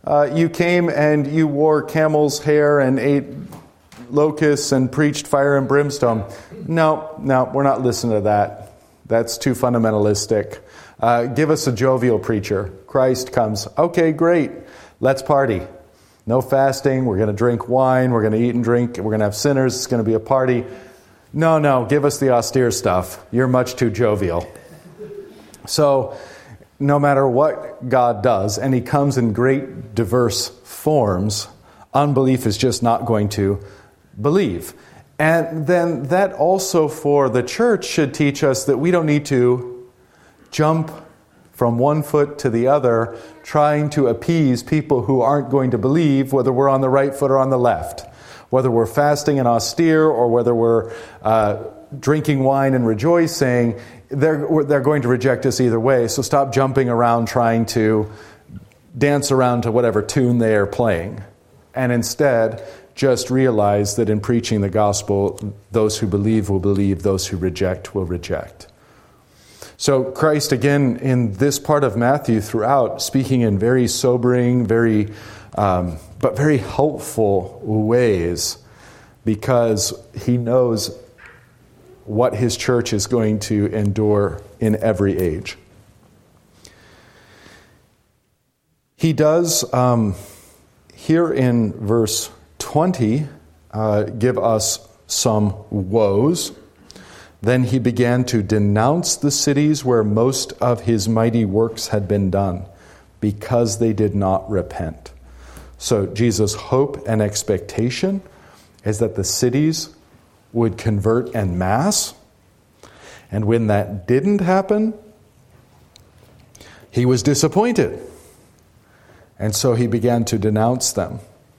uh, you came and you wore camel's hair and ate locusts and preached fire and brimstone. No, no, we're not listening to that. That's too fundamentalistic. Uh, give us a jovial preacher. Christ comes. Okay, great. Let's party. No fasting. We're going to drink wine. We're going to eat and drink. We're going to have sinners. It's going to be a party. No, no, give us the austere stuff. You're much too jovial. So, no matter what God does, and He comes in great diverse forms, unbelief is just not going to believe. And then that also for the church should teach us that we don't need to jump from one foot to the other trying to appease people who aren't going to believe, whether we're on the right foot or on the left, whether we're fasting and austere or whether we're uh, drinking wine and rejoicing. They're, they're going to reject us either way. So stop jumping around trying to dance around to whatever tune they are playing. And instead, just realize that in preaching the gospel, those who believe will believe, those who reject will reject. So Christ, again, in this part of Matthew throughout, speaking in very sobering, very, um, but very helpful ways, because He knows what His church is going to endure in every age. He does, um, here in verse twenty, uh, give us some woes. Then He began to denounce the cities where most of His mighty works had been done, because they did not repent. So Jesus' hope and expectation is that the cities would convert en masse. And when that didn't happen, He was disappointed. And so He began to denounce them.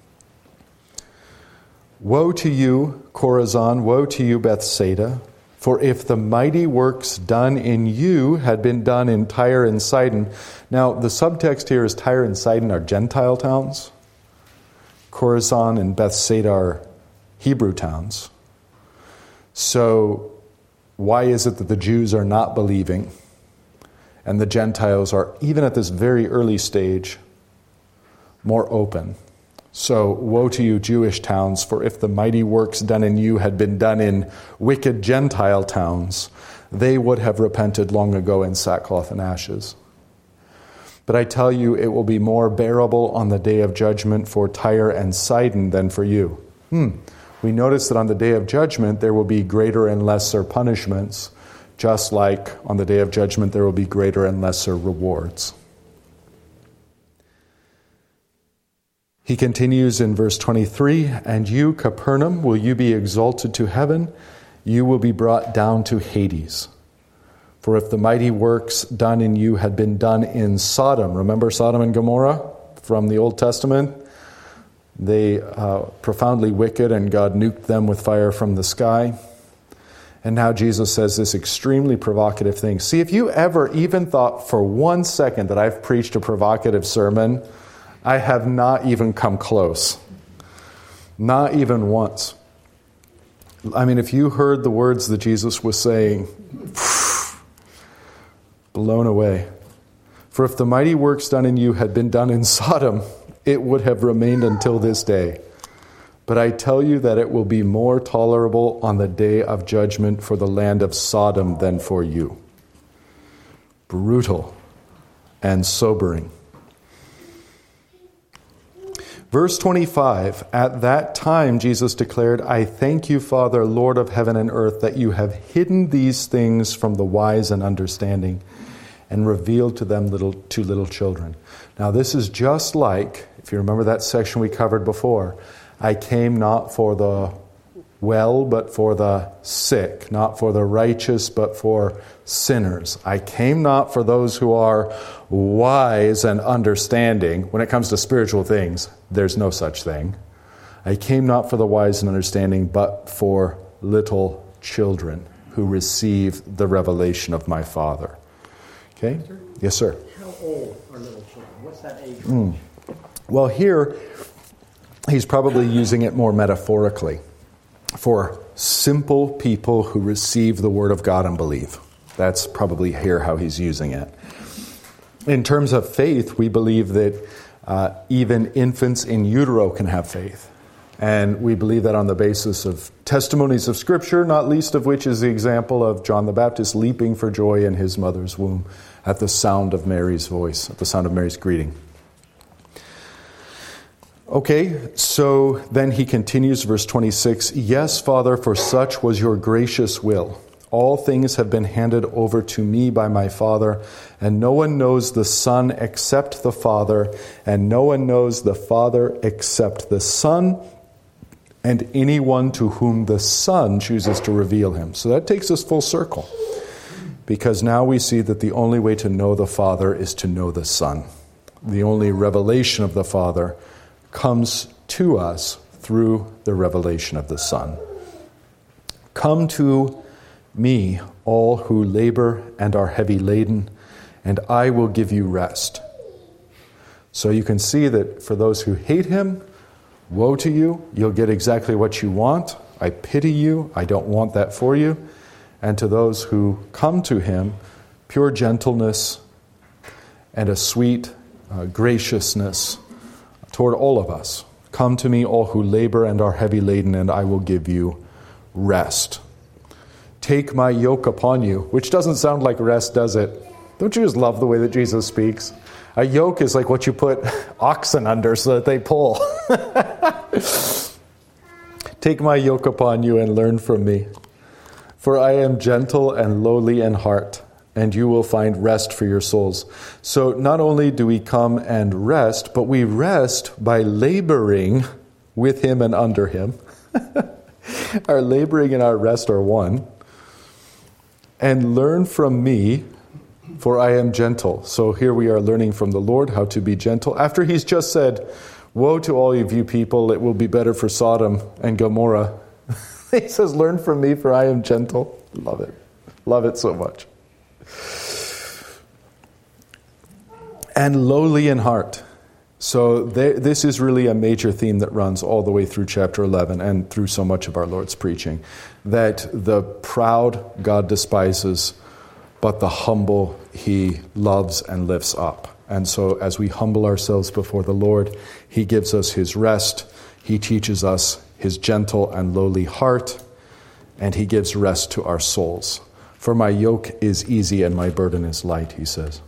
Woe to you, Chorazin! Woe to you, Bethsaida! For if the mighty works done in you had been done in Tyre and Sidon. Now, the subtext here is Tyre and Sidon are Gentile towns. Chorazin and Bethsaida are Hebrew towns. So, why is it that the Jews are not believing and the Gentiles are, even at this very early stage, more open? So, woe to you, Jewish towns, for if the mighty works done in you had been done in wicked Gentile towns, they would have repented long ago in sackcloth and ashes. But I tell you, it will be more bearable on the day of judgment for Tyre and Sidon than for you. Hmm. We notice that on the day of judgment, there will be greater and lesser punishments, just like on the day of judgment, there will be greater and lesser rewards. He continues in verse twenty-three, and you, Capernaum, will you be exalted to heaven? You will be brought down to Hades. For if the mighty works done in you had been done in Sodom, remember Sodom and Gomorrah from the Old Testament? They uh, profoundly wicked, and God nuked them with fire from the sky. And now Jesus says this extremely provocative thing. See, if you ever even thought for one second that I've preached a provocative sermon, I have not even come close. Not even once. I mean, if you heard the words that Jesus was saying, blown away. For if the mighty works done in you had been done in Sodom, it would have remained until this day. But I tell you that it will be more tolerable on the day of judgment for the land of Sodom than for you. Brutal and sobering. Verse twenty-five, at that time Jesus declared, I thank you, Father, Lord of heaven and earth, that you have hidden these things from the wise and understanding and revealed to them little to little children. Now this is just like, if you remember that section we covered before, I came not for the well, but for the sick, not for the righteous, but for sinners. I came not for those who are wise and understanding. When it comes to spiritual things, there's no such thing. I came not for the wise and understanding, but for little children who receive the revelation of my Father. Okay? Yes, sir. How old are little children? What's that age range? Mm. Well, here, he's probably using it more metaphorically for simple people who receive the Word of God and believe. That's probably here how he's using it. In terms of faith, we believe that Uh, even infants in utero can have faith. And we believe that on the basis of testimonies of Scripture, not least of which is the example of John the Baptist leaping for joy in his mother's womb at the sound of Mary's voice, at the sound of Mary's greeting. Okay, so then he continues, verse twenty-six, "Yes, Father, for such was your gracious will. All things have been handed over to me by my Father, and no one knows the Son except the Father, and no one knows the Father except the Son, and anyone to whom the Son chooses to reveal him." So that takes us full circle, because now we see that the only way to know the Father is to know the Son. The only revelation of the Father comes to us through the revelation of the Son. "Come to me, all who labor and are heavy laden, and I will give you rest." So you can see that for those who hate him, woe to you, you'll get exactly what you want. I pity you, I don't want that for you. And to those who come to him, pure gentleness and a sweet uh, graciousness toward all of us. "Come to me, all who labor and are heavy laden, and I will give you rest. Take my yoke upon you," which doesn't sound like rest, does it? Don't you just love the way that Jesus speaks? A yoke is like what you put oxen under so that they pull. "Take my yoke upon you and learn from me. For I am gentle and lowly in heart, and you will find rest for your souls." So not only do we come and rest, but we rest by laboring with him and under him. Our laboring and our rest are one. "And learn from me, for I am gentle." So here we are learning from the Lord how to be gentle. After he's just said, "Woe to all of you people, it will be better for Sodom and Gomorrah." He says, "Learn from me, for I am gentle." Love it. Love it so much. "And lowly in heart." So there, this is really a major theme that runs all the way through chapter eleven and through so much of our Lord's preaching. That the proud God despises, but the humble he loves and lifts up. And so as we humble ourselves before the Lord, he gives us his rest. He teaches us his gentle and lowly heart, and he gives rest to our souls. "For my yoke is easy and my burden is light," he says.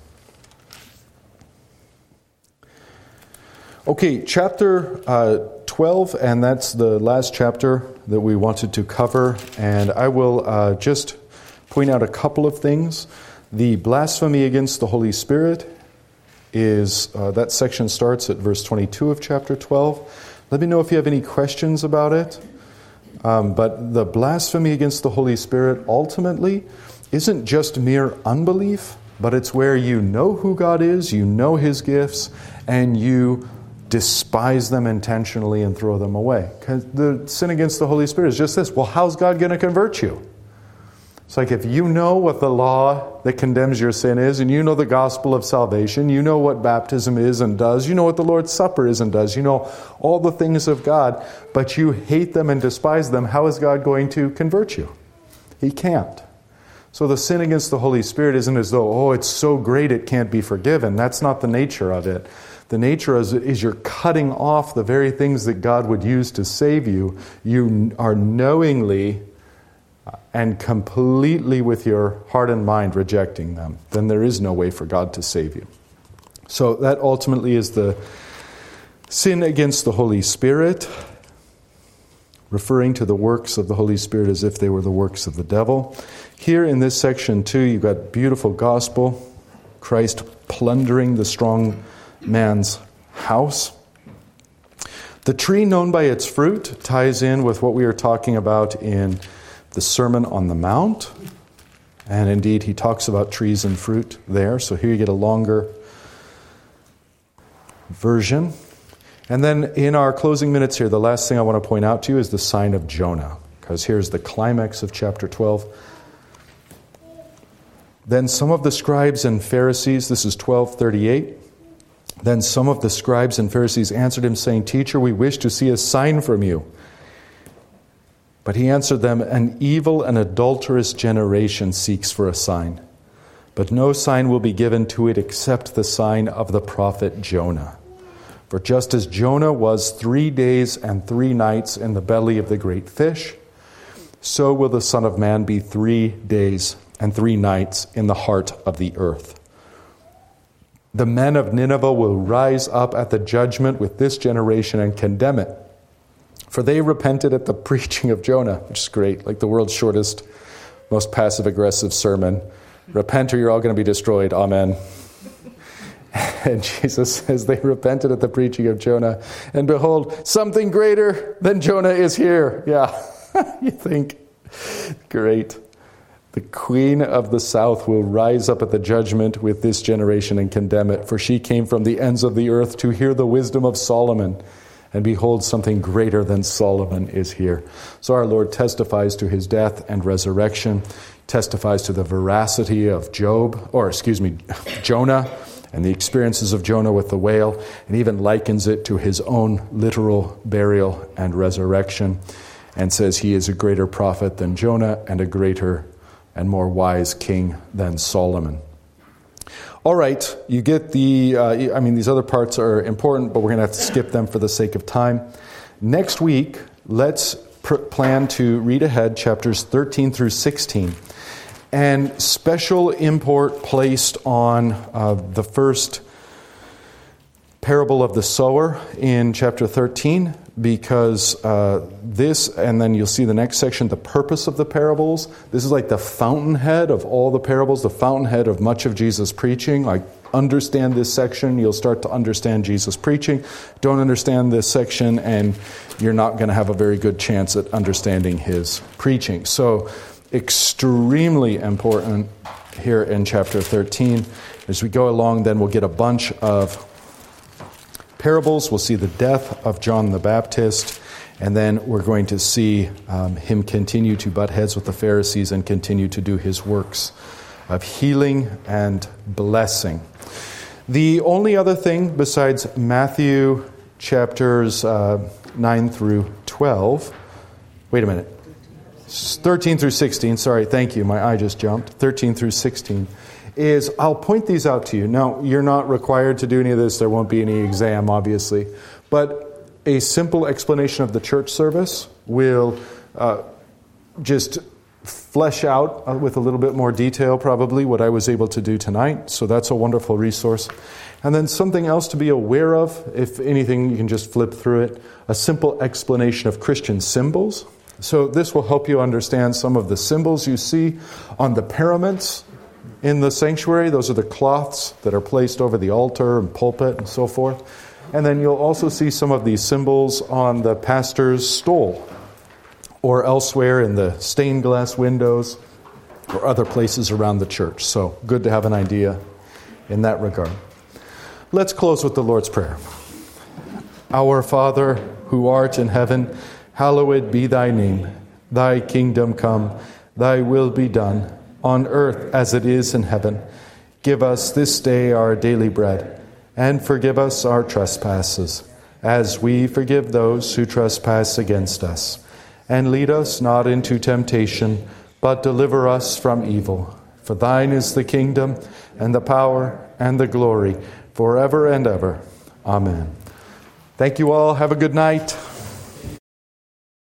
Okay, chapter uh, twelve, and that's the last chapter that we wanted to cover. And I will uh, just point out a couple of things. The blasphemy against the Holy Spirit is, uh, that section starts at verse twenty-two of chapter twelve. Let me know if you have any questions about it. Um, but the blasphemy against the Holy Spirit ultimately isn't just mere unbelief, but it's where you know who God is, you know his gifts, and you despise them intentionally and throw them away. Because the sin against the Holy Spirit is just this. Well, how's God going to convert you? It's like if you know what the law that condemns your sin is, and you know the gospel of salvation, you know what baptism is and does, you know what the Lord's Supper is and does, you know all the things of God, but you hate them and despise them, how is God going to convert you? He can't. So the sin against the Holy Spirit isn't as though, oh, it's so great it can't be forgiven. That's not the nature of it. The nature is, is you're cutting off the very things that God would use to save you. You are knowingly and completely with your heart and mind rejecting them. Then there is no way for God to save you. So that ultimately is the sin against the Holy Spirit, referring to the works of the Holy Spirit as if they were the works of the devil. Here in this section too, you've got beautiful gospel, Christ plundering the strong man's house. The tree known by its fruit ties in with what we are talking about in the Sermon on the Mount. And indeed, he talks about trees and fruit there. So here you get a longer version. And then in our closing minutes here, the last thing I want to point out to you is the sign of Jonah. Because here's the climax of chapter twelve. Then some of the scribes and Pharisees, this is twelve thirty-eight. Then some of the scribes and Pharisees answered him, saying, "Teacher, we wish to see a sign from you." But he answered them, "An evil and adulterous generation seeks for a sign, but no sign will be given to it except the sign of the prophet Jonah. For just as Jonah was three days and three nights in the belly of the great fish, so will the Son of Man be three days and three nights in the heart of the earth. The men of Nineveh will rise up at the judgment with this generation and condemn it. For they repented at the preaching of Jonah, which is great, like the world's shortest, most passive-aggressive sermon. Repent or you're all going to be destroyed. Amen. And Jesus says they repented at the preaching of Jonah. And behold, something greater than Jonah is here. Yeah, you think. Great. The queen of the south will rise up at the judgment with this generation and condemn it. For she came from the ends of the earth to hear the wisdom of Solomon. And behold, something greater than Solomon is here. So our Lord testifies to his death and resurrection, testifies to the veracity of Job, or excuse me, Jonah, and the experiences of Jonah with the whale, and even likens it to his own literal burial and resurrection, and says he is a greater prophet than Jonah and a greater and more wise king than Solomon. All right, you get the, uh, I mean, these other parts are important, but we're going to have to skip them for the sake of time. Next week, let's pr- plan to read ahead chapters thirteen through sixteen. And special import placed on uh, the first parable of the sower in chapter thirteen, because uh, this, and then you'll see the next section, the purpose of the parables. This is like the fountainhead of all the parables, the fountainhead of much of Jesus' preaching. Like, understand this section, you'll start to understand Jesus' preaching. Don't understand this section, and you're not going to have a very good chance at understanding his preaching. So, extremely important here in chapter thirteen. As we go along, then we'll get a bunch of parables. We'll see the death of John the Baptist, and then we're going to see um, him continue to butt heads with the Pharisees and continue to do his works of healing and blessing. The only other thing besides Matthew chapters uh, nine through twelve, wait a minute, thirteen through sixteen, sorry, thank you, my eye just jumped, thirteen through sixteen, is I'll point these out to you. Now, you're not required to do any of this. There won't be any exam, obviously. But a simple explanation of the church service will uh, just flesh out uh, with a little bit more detail, probably, what I was able to do tonight. So that's a wonderful resource. And then something else to be aware of, if anything, you can just flip through it. A simple explanation of Christian symbols. So this will help you understand some of the symbols you see on the paraments in the sanctuary. Those are the cloths that are placed over the altar and pulpit and so forth. And then you'll also see some of these symbols on the pastor's stole or elsewhere in the stained glass windows or other places around the church. So good to have an idea in that regard. Let's close with the Lord's Prayer. Our Father, who art in heaven, hallowed be thy name. Thy kingdom come, thy will be done, on earth as it is in heaven. Give us this day our daily bread, and forgive us our trespasses, as we forgive those who trespass against us. And lead us not into temptation, but deliver us from evil. For thine is the kingdom, and the power, and the glory, forever and ever. Amen. Thank you all. Have a good night.